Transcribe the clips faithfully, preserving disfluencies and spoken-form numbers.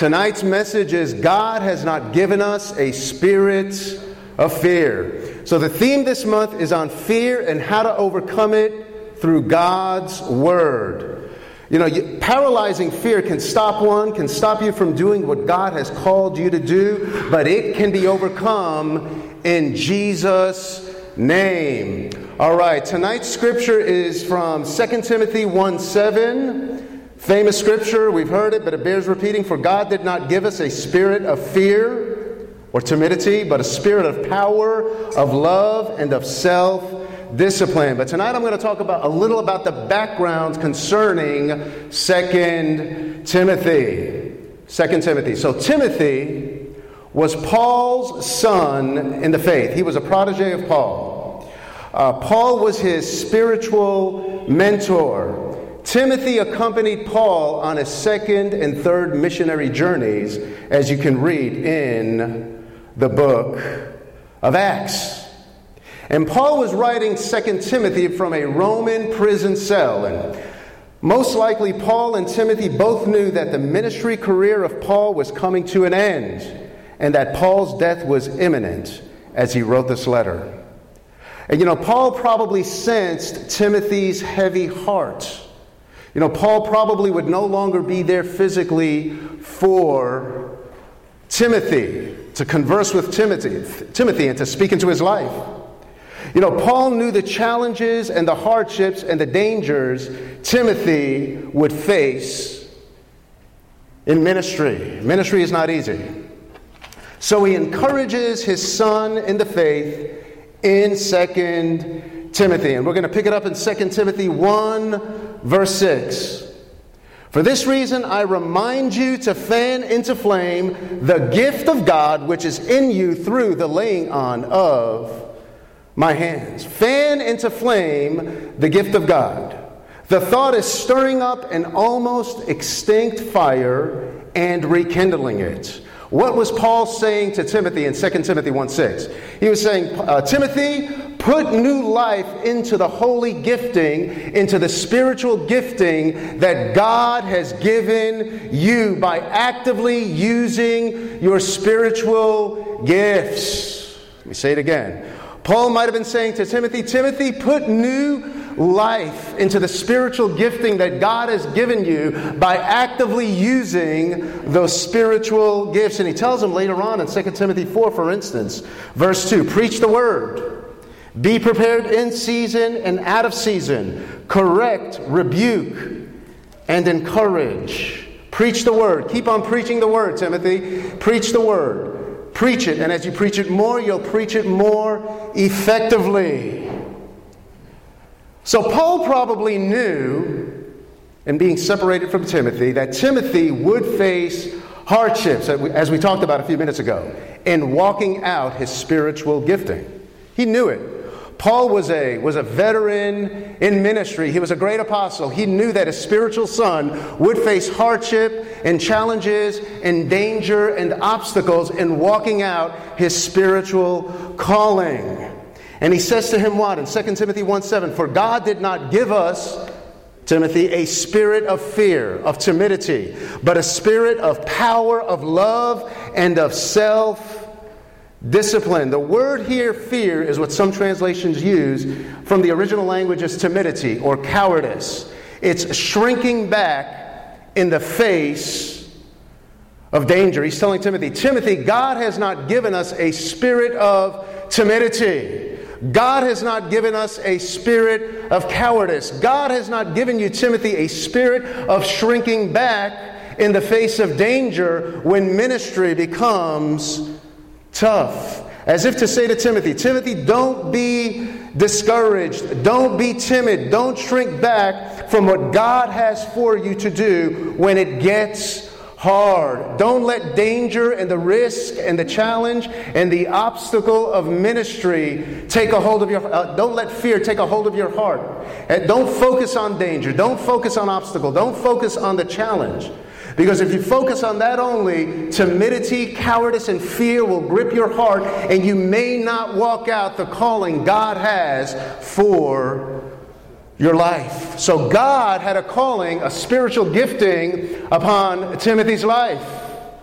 Tonight's message is God has not given us a spirit of fear. So the theme this month is on fear and how to overcome it through God's Word. You know, paralyzing fear can stop one, can stop you from doing what God has called you to do, but it can be overcome in Jesus' name. All right, tonight's scripture is from Second Timothy one seven. Famous scripture, we've heard it, but it bears repeating. For God did not give us a spirit of fear or timidity, but a spirit of power, of love, and of self-discipline. But tonight I'm going to talk about a little about the background concerning Second Timothy. Second Timothy. So Timothy was Paul's son in the faith. He was a protege of Paul. Uh, Paul was his spiritual mentor. Timothy accompanied Paul on his second and third missionary journeys, as you can read in the book of Acts. And Paul was writing Second Timothy from a Roman prison cell. And most likely Paul and Timothy both knew that the ministry career of Paul was coming to an end and that Paul's death was imminent as he wrote this letter. And you know, Paul probably sensed Timothy's heavy heart. You know, Paul probably would no longer be there physically for Timothy, to converse with Timothy, Timothy and to speak into his life. You know, Paul knew the challenges and the hardships and the dangers Timothy would face in ministry. Ministry is not easy. So he encourages his son in the faith in Second Timothy. And we're going to pick it up in Second Timothy one, verse six. For this reason I remind you to fan into flame the gift of God which is in you through the laying on of my hands. Fan into flame the gift of God. The thought is stirring up an almost extinct fire and rekindling it. What was Paul saying to Timothy in Second Timothy one six? He was saying, uh, Timothy, put new life into the holy gifting, into the spiritual gifting that God has given you by actively using your spiritual gifts. Let me say it again. Paul might have been saying to Timothy, Timothy, put new life into the spiritual gifting that God has given you by actively using those spiritual gifts. And he tells him later on in Second Timothy four, for instance, verse two, preach the word. Be prepared in season and out of season. Correct, rebuke, and encourage. Preach the word. Keep on preaching the word, Timothy. Preach the word. Preach it. And as you preach it more, you'll preach it more effectively. So Paul probably knew, in being separated from Timothy, that Timothy would face hardships, as we talked about a few minutes ago, in walking out his spiritual gifting. He knew it. Paul was a, was a veteran in ministry. He was a great apostle. He knew that his spiritual son would face hardship and challenges and danger and obstacles in walking out his spiritual calling. And he says to him what? In Second Timothy one seven, for God did not give us, Timothy, a spirit of fear, of timidity, but a spirit of power, of love, and of self-discipline. The word here, fear, is what some translations use from the original language as timidity or cowardice. It's shrinking back in the face of danger. He's telling Timothy, Timothy, God has not given us a spirit of timidity. God has not given us a spirit of cowardice. God has not given you, Timothy, a spirit of shrinking back in the face of danger when ministry becomes tough. As if to say to Timothy, Timothy, don't be discouraged. Don't be timid. Don't shrink back from what God has for you to do when it gets hard. Don't let danger and the risk and the challenge and the obstacle of ministry take a hold of your uh, don't let fear take a hold of your heart. And don't focus on danger. Don't focus on obstacle. Don't focus on the challenge. Because if you focus on that only, timidity, cowardice, and fear will grip your heart, and you may not walk out the calling God has for your life. So God had a calling, a spiritual gifting upon Timothy's life.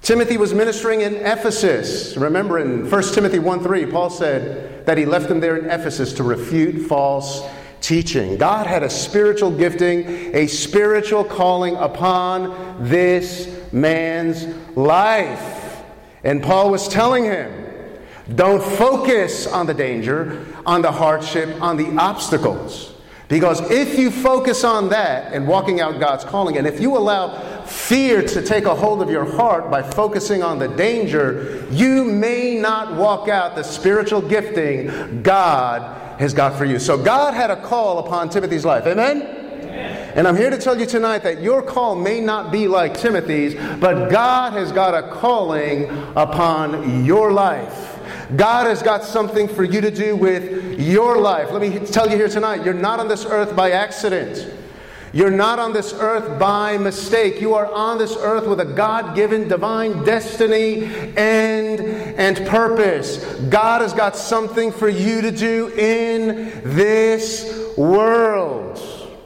Timothy was ministering in Ephesus. Remember in First Timothy one three, Paul said that he left him there in Ephesus to refute false teaching. God had a spiritual gifting, a spiritual calling upon this man's life. And Paul was telling him, don't focus on the danger, on the hardship, on the obstacles. Because if you focus on that and walking out God's calling, and if you allow fear to take a hold of your heart by focusing on the danger, you may not walk out the spiritual gifting God has got for you. So God had a call upon Timothy's life. Amen? Amen. And I'm here to tell you tonight that your call may not be like Timothy's, but God has got a calling upon your life. God has got something for you to do with your life. Let me tell you here tonight, you're not on this earth by accident. You're not on this earth by mistake. You are on this earth with a God-given divine destiny and, and purpose. God has got something for you to do in this world.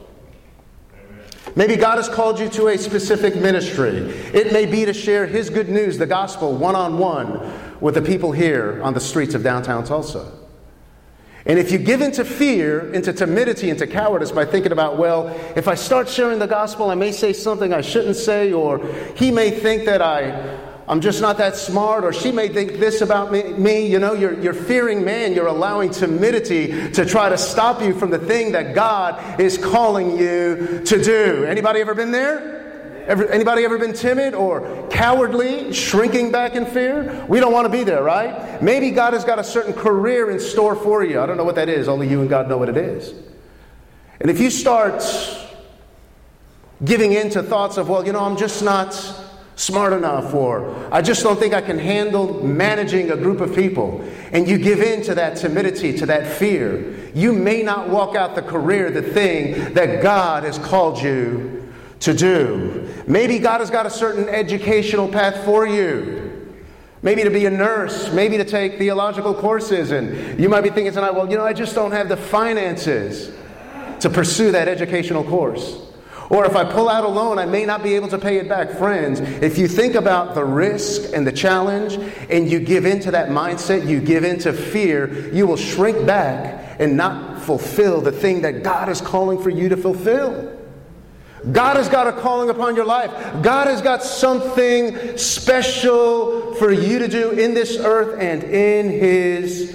Maybe God has called you to a specific ministry. It may be to share His good news, the gospel, one-on-one with the people here on the streets of downtown Tulsa. And if you give into fear, into timidity, into cowardice by thinking about, well, if I start sharing the gospel, I may say something I shouldn't say, or he may think that I, I'm just not that smart, or she may think this about me. me. You know, you're, you're fearing man. You're allowing timidity to try to stop you from the thing that God is calling you to do. Anybody ever been there? Ever, anybody ever been timid or cowardly, shrinking back in fear? We don't want to be there, right? Maybe God has got a certain career in store for you. I don't know what that is. Only you and God know what it is. And if you start giving in to thoughts of, well, you know, I'm just not smart enough, or I just don't think I can handle managing a group of people, and you give in to that timidity, to that fear, you may not walk out the career, the thing that God has called you to do. Maybe God has got a certain educational path for you. Maybe to be a nurse, maybe to take theological courses, and you might be thinking tonight, well, you know, I just don't have the finances to pursue that educational course. Or if I pull out a loan, I may not be able to pay it back. Friends, if you think about the risk and the challenge, and you give into that mindset, you give into fear, you will shrink back and not fulfill the thing that God is calling for you to fulfill. God has got a calling upon your life. God has got something special for you to do in this earth and in His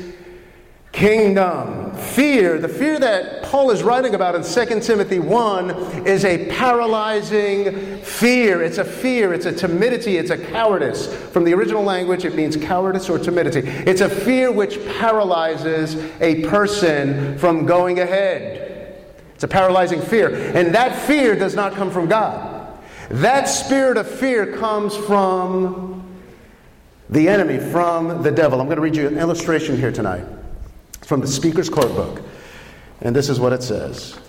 kingdom. Fear, the fear that Paul is writing about in Second Timothy one, is a paralyzing fear. It's a fear, it's a timidity, it's a cowardice. From the original language, it means cowardice or timidity. It's a fear which paralyzes a person from going ahead. It's a paralyzing fear. And that fear does not come from God. That spirit of fear comes from the enemy, from the devil. I'm going to read you an illustration here tonight from the Speaker's Quote Book. And this is what it says.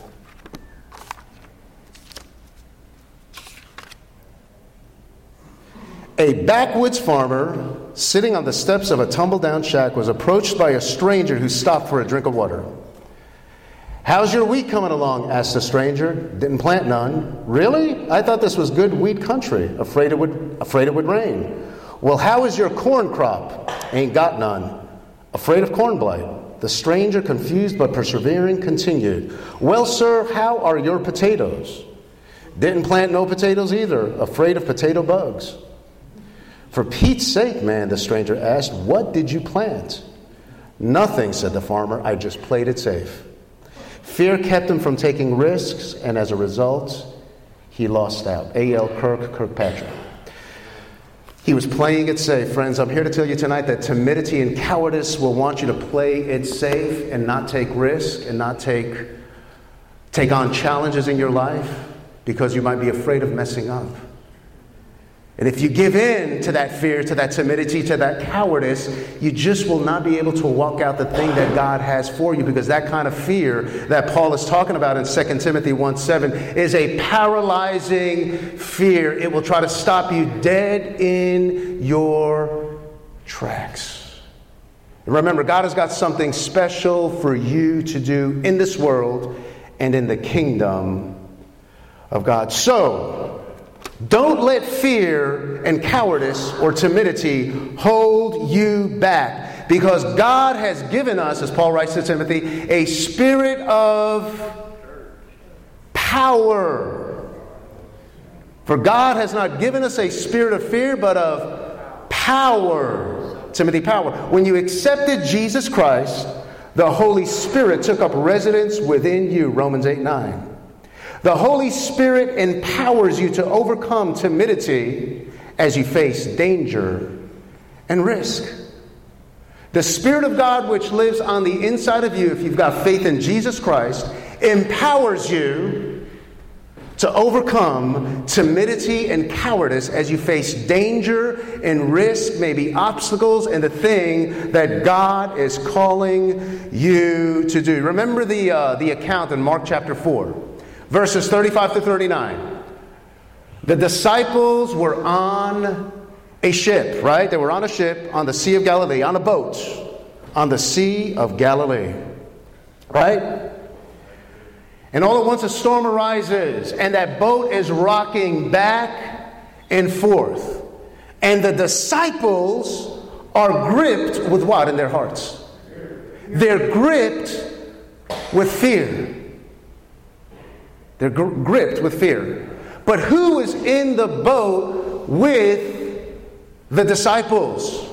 A backwoods farmer sitting on the steps of a tumble-down shack was approached by a stranger who stopped for a drink of water. "How's your wheat coming along?" asked the stranger. "Didn't plant none." "Really? I thought this was good wheat country. Afraid it would afraid it would rain." "Well, how is your corn crop?" "Ain't got none." "Afraid of corn blight." The stranger, confused but persevering, continued. "Well, sir, how are your potatoes?" "Didn't plant no potatoes either. Afraid of potato bugs." "For Pete's sake, man," the stranger asked, "what did you plant?" "Nothing," said the farmer. "I just played it safe." Fear kept him from taking risks, and as a result, he lost out. A L Kirk Kirkpatrick. He was playing it safe. Friends, I'm here to tell you tonight that timidity and cowardice will want you to play it safe and not take risk and not take, take on challenges in your life because you might be afraid of messing up. And if you give in to that fear, to that timidity, to that cowardice, you just will not be able to walk out the thing that God has for you, because that kind of fear that Paul is talking about in Second Timothy one seven is a paralyzing fear. It will try to stop you dead in your tracks. And remember, God has got something special for you to do in this world and in the kingdom of God. So, Don't let fear and cowardice or timidity hold you back, because God has given us, as Paul writes to Timothy, a spirit of power. For God has not given us a spirit of fear, but of power. Timothy, power. When you accepted Jesus Christ, the Holy Spirit took up residence within you, Romans eight nine. The Holy Spirit empowers you to overcome timidity as you face danger and risk. The Spirit of God, which lives on the inside of you, if you've got faith in Jesus Christ, empowers you to overcome timidity and cowardice as you face danger and risk, maybe obstacles, and the thing that God is calling you to do. Remember the, uh, the account in Mark chapter four. Verses thirty-five to thirty-nine. The disciples were on a ship, right? They were on a ship on the Sea of Galilee, on a boat on the Sea of Galilee, right? And all at once a storm arises, and that boat is rocking back and forth. And the disciples are gripped with what in their hearts? They're gripped with fear. They're gr- gripped with fear. But who is in the boat with the disciples?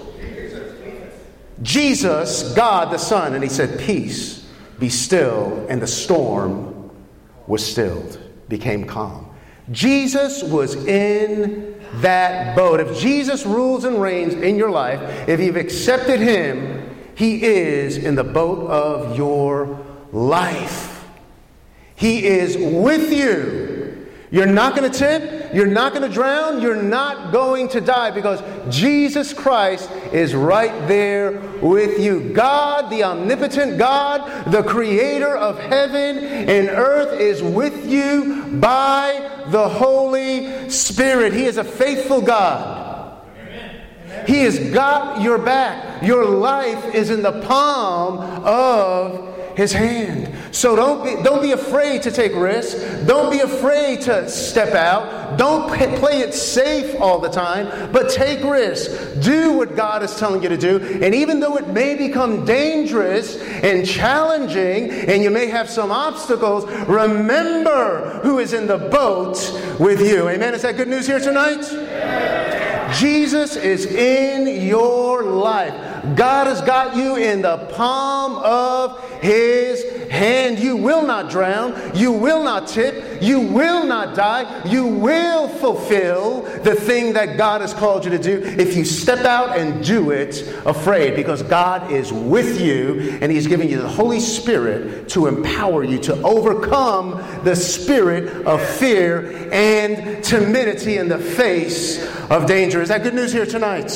Jesus, God the Son. And he said, "Peace, be still." And the storm was stilled, became calm. Jesus was in that boat. If Jesus rules and reigns in your life, if you've accepted him, he is in the boat of your life. He is with you. You're not going to tip. You're not going to drown. You're not going to die, because Jesus Christ is right there with you. God, the omnipotent God, the creator of heaven and earth, is with you by the Holy Spirit. He is a faithful God. He has got your back. Your life is in the palm of his hand. So don't be, don't be afraid to take risks. Don't be afraid to step out. Don't play it safe all the time, but take risks. Do what God is telling you to do. And even though it may become dangerous and challenging, and you may have some obstacles, remember who is in the boat with you. Amen. Is that good news here tonight? Yeah. Jesus is in your life. God has got you in the palm of his hand. You will not drown. You will not tip. You will not die. You will fulfill the thing that God has called you to do if you step out and do it afraid, because God is with you and he's giving you the Holy Spirit to empower you to overcome the spirit of fear and timidity in the face of danger. Is that good news here tonight?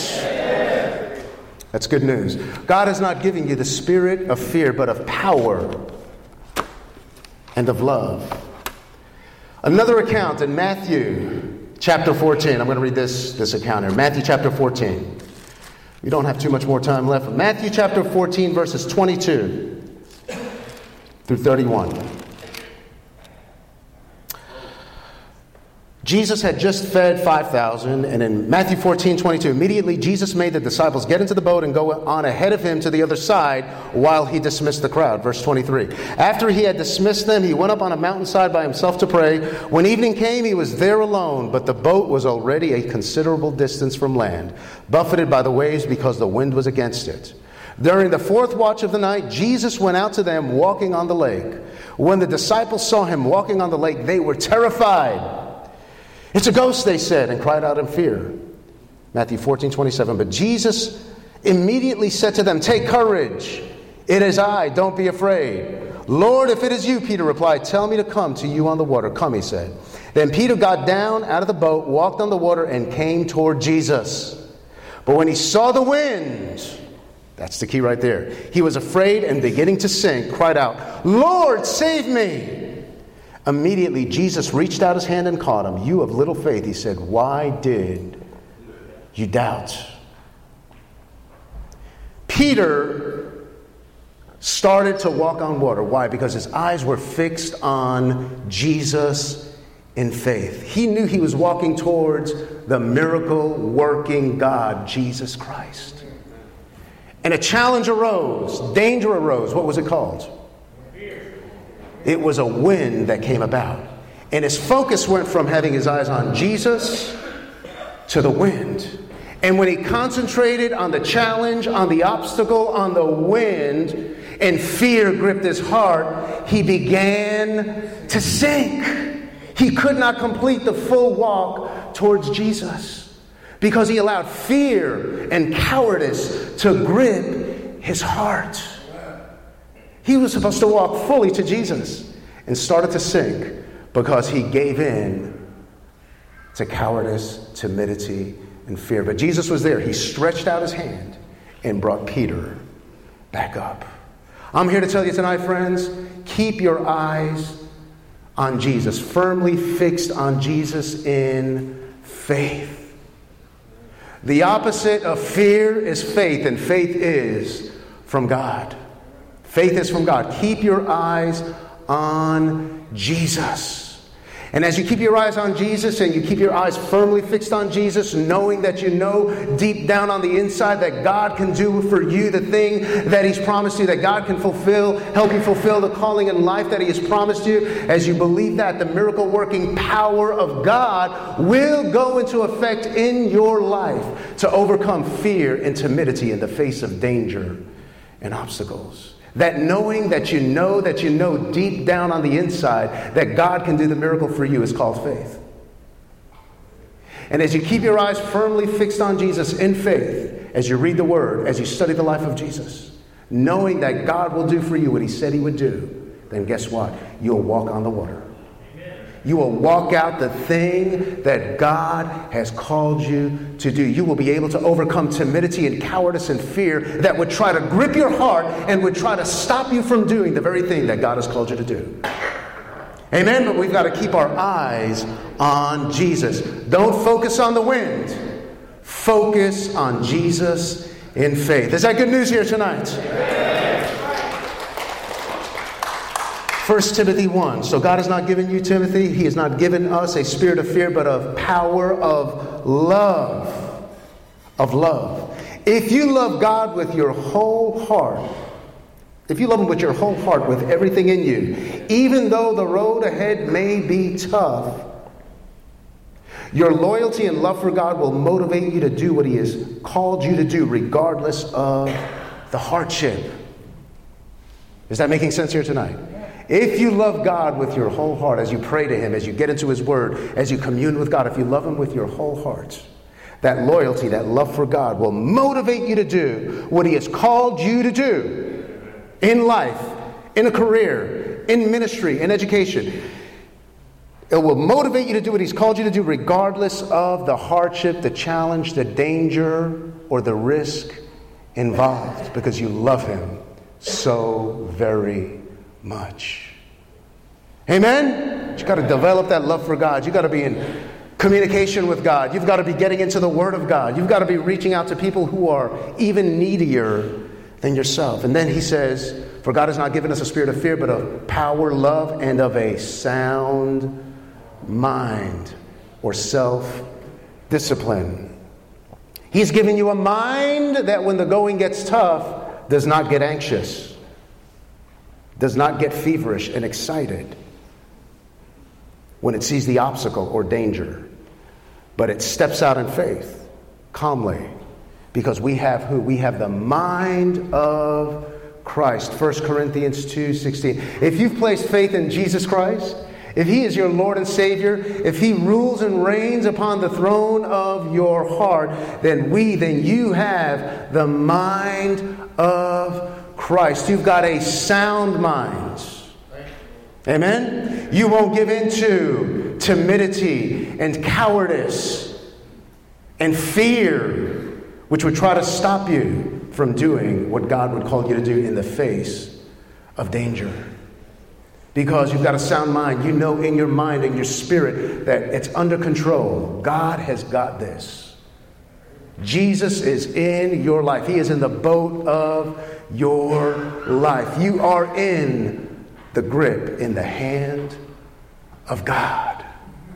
That's good news. God is not giving you the spirit of fear, but of power and of love. Another account in Matthew chapter fourteen. I'm going to read this, this account here. Matthew chapter fourteen. We don't have too much more time left. Matthew chapter fourteen, verses twenty-two through thirty-one. Jesus had just fed five thousand, and in Matthew fourteen twenty-two, immediately Jesus made the disciples get into the boat and go on ahead of him to the other side while he dismissed the crowd. Verse twenty-three. After he had dismissed them, he went up on a mountainside by himself to pray. When evening came, he was there alone, but the boat was already a considerable distance from land, buffeted by the waves because the wind was against it. During the fourth watch of the night, Jesus went out to them walking on the lake. When the disciples saw him walking on the lake, they were terrified. "It's a ghost," they said, and cried out in fear. Matthew fourteen twenty-seven. But Jesus immediately said to them, "Take courage. It is I. Don't be afraid." "Lord, if it is you," Peter replied, "tell me to come to you on the water." "Come," he said. Then Peter got down out of the boat, walked on the water, and came toward Jesus. But when he saw the wind, that's the key right there, he was afraid and beginning to sink, cried out, "Lord, save me." Immediately, Jesus reached out his hand and caught him. "You of little faith," he said, "why did you doubt?" Peter started to walk on water. Why? Because his eyes were fixed on Jesus in faith. He knew he was walking towards the miracle-working God, Jesus Christ. And a challenge arose, danger arose. What was it called? It was a wind that came about. And his focus went from having his eyes on Jesus to the wind. And when he concentrated on the challenge, on the obstacle, on the wind, and fear gripped his heart, he began to sink. He could not complete the full walk towards Jesus because he allowed fear and cowardice to grip his heart. He was supposed to walk fully to Jesus and started to sink because he gave in to cowardice, timidity, and fear. But Jesus was there. He stretched out his hand and brought Peter back up. I'm here to tell you tonight, friends, keep your eyes on Jesus, firmly fixed on Jesus in faith. The opposite of fear is faith, and faith is from God. Faith is from God. Keep your eyes on Jesus. And as you keep your eyes on Jesus and you keep your eyes firmly fixed on Jesus, knowing that you know deep down on the inside that God can do for you the thing that He's promised you, that God can fulfill, help you fulfill the calling in life that He has promised you, as you believe that, the miracle working power of God will go into effect in your life to overcome fear and timidity in the face of danger and obstacles. That knowing that you know that you know deep down on the inside that God can do the miracle for you is called faith. And as you keep your eyes firmly fixed on Jesus in faith, as you read the Word, as you study the life of Jesus, knowing that God will do for you what He said He would do, then guess what? You'll walk on the water. You will walk out the thing that God has called you to do. You will be able to overcome timidity and cowardice and fear that would try to grip your heart and would try to stop you from doing the very thing that God has called you to do. Amen? But we've got to keep our eyes on Jesus. Don't focus on the wind. Focus on Jesus in faith. Is that good news here tonight? First Timothy one. So God has not given you, Timothy, He has not given us a spirit of fear, but of power, of love. Of love. If you love God with your whole heart, if you love Him with your whole heart, with everything in you, even though the road ahead may be tough, your loyalty and love for God will motivate you to do what He has called you to do, regardless of the hardship. Is that making sense here tonight? If you love God with your whole heart, as you pray to Him, as you get into His Word, as you commune with God, if you love Him with your whole heart, that loyalty, that love for God will motivate you to do what He has called you to do in life, in a career, in ministry, in education. It will motivate you to do what He's called you to do regardless of the hardship, the challenge, the danger, or the risk involved, because you love Him so very much. Amen? You've got to develop that love for God. You've got to be in communication with God. You've got to be getting into the Word of God. You've got to be reaching out to people who are even needier than yourself. And then he says, for God has not given us a spirit of fear, but of power, love, and of a sound mind, or self-discipline. He's given you a mind that when the going gets tough, does not get anxious, does not get feverish and excited when it sees the obstacle or danger, but it steps out in faith, calmly, because we have who? We have the mind of Christ. First Corinthians two sixteen. If you've placed faith in Jesus Christ, if He is your Lord and Savior, if He rules and reigns upon the throne of your heart, then we, then you have the mind of Christ. You've got a sound mind. Amen? You won't give in to timidity and cowardice and fear, which would try to stop you from doing what God would call you to do in the face of danger. Because you've got a sound mind. You know in your mind and your spirit that it's under control. God has got this. Jesus is in your life. He is in the boat of your life. You are in the grip, in the hand of God.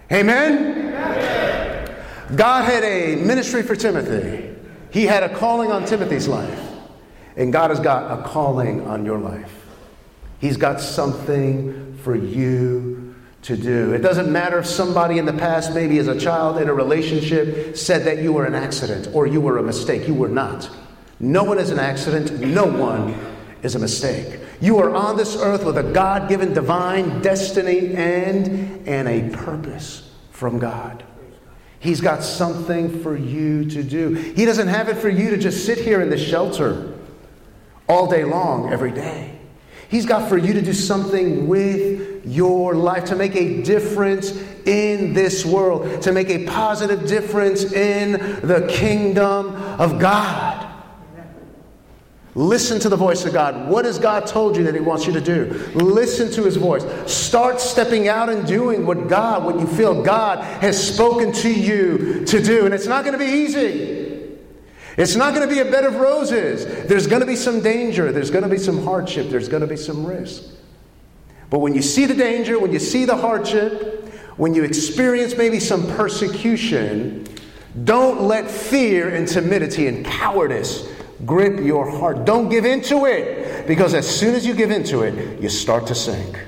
Amen? Amen? God had a ministry for Timothy. He had a calling on Timothy's life. And God has got a calling on your life. He's got something for you to do. It doesn't matter if somebody in the past, maybe as a child in a relationship, said that you were an accident or you were a mistake. You were not. No one is an accident. No one is a mistake. You are on this earth with a God-given divine destiny and, and a purpose from God. He's got something for you to do. He doesn't have it for you to just sit here in the shelter all day long, every day. He's got for you to do something with your life, to make a difference in this world, to make a positive difference in the kingdom of God. Listen to the voice of God. What has God told you that He wants you to do? Listen to His voice. Start stepping out and doing what God, what you feel God has spoken to you to do. And it's not going to be easy. It's not going to be a bed of roses. There's going to be some danger. There's going to be some hardship. There's going to be some risk. But when you see the danger, when you see the hardship, when you experience maybe some persecution, don't let fear and timidity and cowardice grip your heart. Don't give into it. Because as soon as you give into it, you start to sink.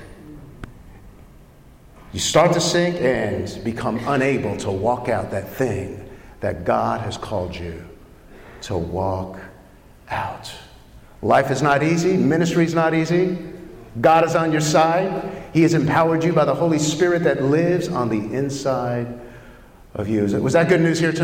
You start to sink and become unable to walk out that thing that God has called you to walk out. Life is not easy. Ministry is not easy. God is on your side. He has empowered you by the Holy Spirit that lives on the inside of you. Was that good news here tonight?